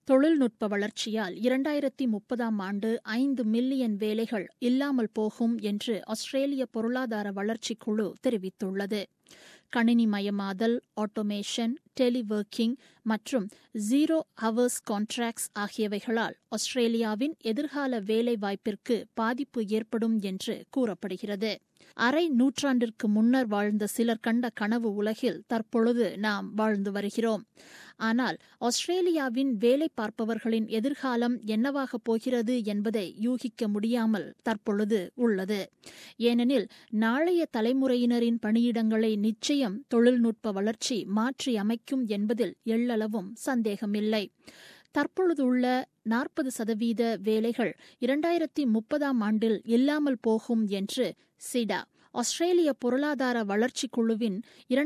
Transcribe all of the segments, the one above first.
தொழில்நுட்ப வளர்ச்சியால் 2030ஆம் ஆண்டு 5 மில்லியன் வேலைகள் இல்லாமல் போகும் என்று ஆஸ்திரேலிய பொருளாதார வளர்ச்சிக் குழு தெரிவித்துள்ளது. கணினிமயமாதல், ஆட்டோமேஷன், டெலிவொர்க்கிங் மற்றும் ஜீரோ ஹவர்ஸ் கான்ட்ராக்ட்ஸ் ஆகியவைகளால் ஆஸ்திரேலியாவின் எதிர்கால வேலைவாய்ப்பிற்கு பாதிப்பு ஏற்படும் என்று கூறப்படுகிறது. அரை நூற்றாண்டிற்கு முன்னர் வாழ்ந்த சிலர் கண்ட கனவு உலகில் தற்பொழுது நாம் வாழ்ந்து வருகிறோம். ஆனால் ஆஸ்திரேலியாவின் வேலை பார்ப்பவர்களின் எதிர்காலம் என்னவாகப் போகிறது என்பதை யூகிக்க முடியாமல் தற்பொழுது உள்ளது. ஏனெனில் நாளைய தலைமுறையினரின் பணியிடங்களை நிச்சயம் தொழில்நுட்ப வளர்ச்சி மாற்றி அமைக்கும் என்பதில் எள்ளளவும் சந்தேகமில்லை. தற்பொழுதுள்ள 40% வேலைகள் 2030ஆம் ஆண்டில் இல்லாமல் போகும் என்று சிடா, ஆஸ்திரேலிய பொருளாதார வளர்ச்சிக் குழுவின்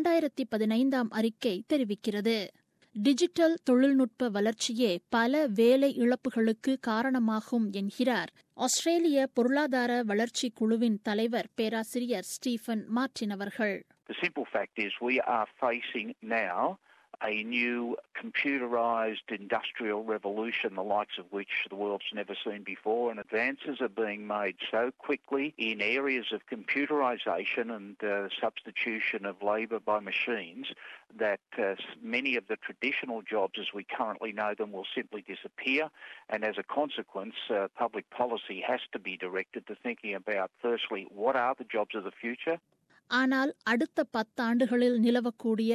2015ஆம் அறிக்கை தெரிவிக்கிறது. டிஜிட்டல் தொழில்நுட்ப வளர்ச்சியே பல வேலை இழப்புகளுக்கு காரணமாகும் என்கிறார் ஆஸ்திரேலிய பொருளாதார வளர்ச்சிக் குழுவின் தலைவர் பேராசிரியர் ஸ்டீஃபன் மார்டின் அவர்கள். The simple fact is we are facing now a new computerised industrial revolution, the likes of which the world's never seen before, and advances are being made so quickly in areas of computerisation and substitution of labour by machines that many of the traditional jobs as we currently know them will simply disappear, and as a consequence public policy has to be directed to thinking about, firstly, what are the jobs of the future? ஆனால் அடுத்த 10 ஆண்டுகளில் நிலவக்கூடிய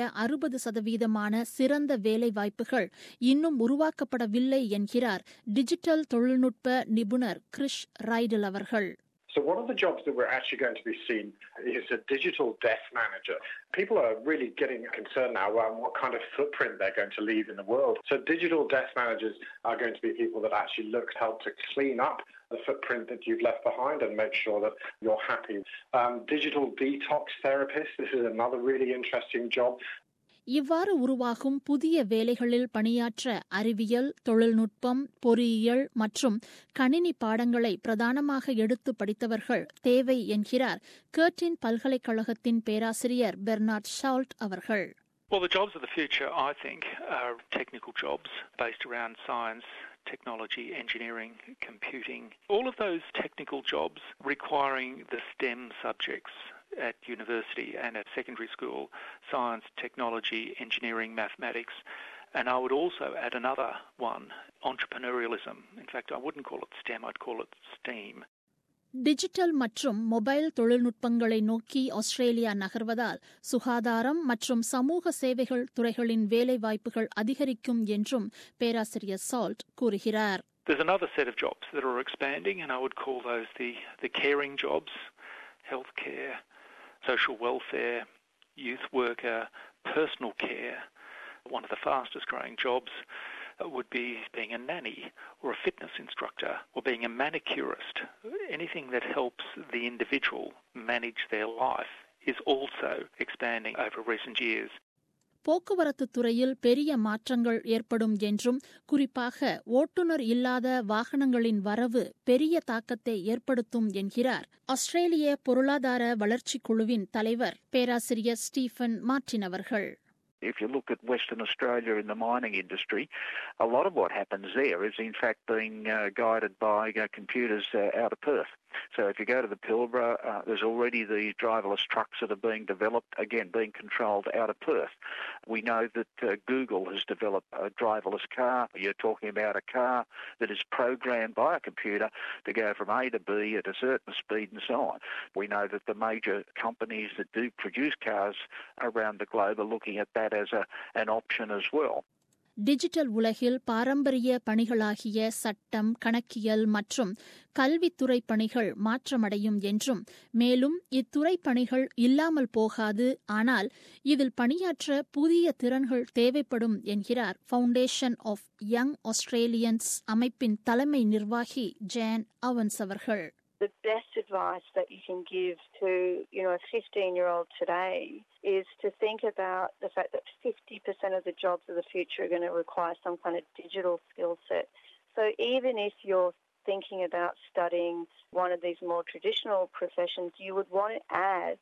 60% சிறந்த வேலை வாய்ப்புகள் இன்னும் உருவாக்கப்படவில்லை என்கிறார் digital தொழில்நுட்ப நிபுணர் கிறிஷ் ரைடல் அவர்கள். So one of the jobs that we're actually going to be seeing is a digital desk manager. People are really getting concerned now around what kind of footprint they're going to leave in the world. So digital desk managers are going to be people that actually help to clean up the footprint that you've left behind and make sure that you're happy. Digital detox therapists, this is another really interesting job. இவ்வாறு உருவாகும் புதிய வேலைகளில் பணியாற்ற அறிவியல், தொழில்நுட்பம், பொறியியல் மற்றும் கணினி பாடங்களை பிரதானமாக எடுத்து படித்தவர்கள் தேவை என்கிறார் கர்டின் பல்கலைக்கழகத்தின் பேராசிரியர் பெர்னார்ட் ஷால்ட் அவர்கள். Well, the jobs of the future, I think, are technical jobs based around science, technology, engineering, computing. All of those technical jobs requiring the STEM subjects at university and at secondary school, science, technology, engineering, mathematics. And I would also add another one, entrepreneurialism. In fact, I wouldn't call it STEM, I'd call it STEAM. Digital மற்றும் mobile தொழில்நுட்பங்களை நோக்கி Australia நகர்வதால் சுகாதாரம் மற்றும் சமூக சேவைகள் துறைகளின் வேலைவாய்ப்புகள் அதிகரிக்கும் என்றும் பேராசிரியர் சால்ட் கூறுகிறார். There's another set of jobs that are expanding, and I would call those the caring jobs, healthcare, social welfare, youth worker, personal care. One of the fastest growing jobs would be being a nanny or a fitness instructor or being a manicurist. Anything that helps the individual manage their life is also expanding over recent years. போக்குவரத்து துறையில் பெரிய மாற்றங்கள் ஏற்படும் என்றும் குறிப்பாக ஓட்டுநர் இல்லாத வாகனங்களின் வரவு பெரிய தாக்கத்தை ஏற்படுத்தும் என்கிறார் ஆஸ்திரேலிய பொருளாதார வளர்ச்சிக் குழுவின் தலைவர் பேராசிரியர் ஸ்டீஃபன் மார்டின் அவர்கள். If you look at Western Australia in the mining industry, a lot of what happens there is in fact being guided by computers out of Perth. So if you go to the Pilbara, there's already these driverless trucks that are being developed, again being controlled out of Perth. We know that Google has developed a driverless car. You're talking about a car that is programmed by a computer to go from A to B at a certain speed and so on. We know that the major companies that do produce cars around the globe are looking at that as an option as well. Digital உலகில் பாரம்பரிய பணிகளாகிய சட்டம், கணக்கியல் மற்றும் கல்வித்துறை பணிகள் மாற்றமடையும் என்றும் மேலும் இத்துறை பணிகள் இல்லாமல் போகாது, ஆனால் இதில் பணியாற்ற புதிய திறன்கள் தேவைப்படும் என்கிறார் ஃபவுண்டேஷன் ஆஃப் யங் ஆஸ்திரேலியன்ஸ் அமைப்பின் தலைமை நிர்வாகி ஜேன் அவன்ஸ் அவர்கள். The best advice that you can give to, a 15-year-old today is to think about the fact that 50% of the jobs of the future are going to require some kind of digital skill set. So even if you're thinking about studying one of these more traditional professions, you would want to add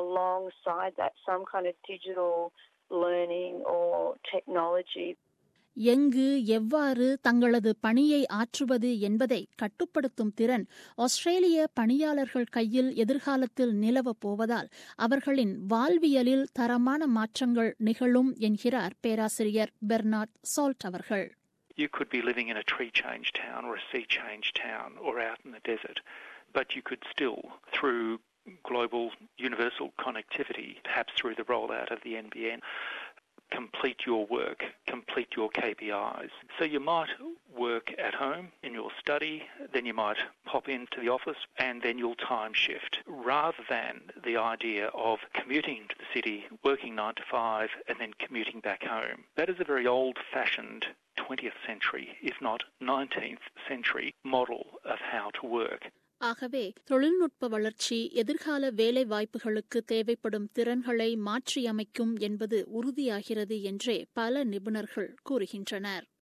alongside that some kind of digital learning or technology. எங்கு எவ்வாறு தங்களது பணியை ஆற்றுவது என்பதை கட்டுப்படுத்தும் திறன் ஆஸ்திரேலிய பணியாளர்கள் கையில் எதிர்காலத்தில் நிலவப் போவதால் அவர்களின் வாழ்வியலில் தரமான மாற்றங்கள் நிகழும் என்கிறார் பேராசிரியர் பெர்னார்ட் சால்ட் அவர்கள். You could be living in a tree-change town or a sea-change town or out in the desert, but you could still, through global universal connectivity, perhaps through the rollout of the NBN, complete your work, complete your KPIs. So you might work at home in your study, then you might pop into the office, and then you'll time shift, rather than the idea of commuting to the city, working 9 to 5, and then commuting back home. That is a very old-fashioned 20th century, if not 19th century model of how to work. ஆகவே தொழில்நுட்ப வளர்ச்சி எதிர்கால வேலை வாய்ப்புகளுக்கு தேவைப்படும் திறன்களை மாற்றியமைக்கும் என்பது உறுதியாகிறது என்றே பல நிபுணர்கள் கூறுகின்றனர்.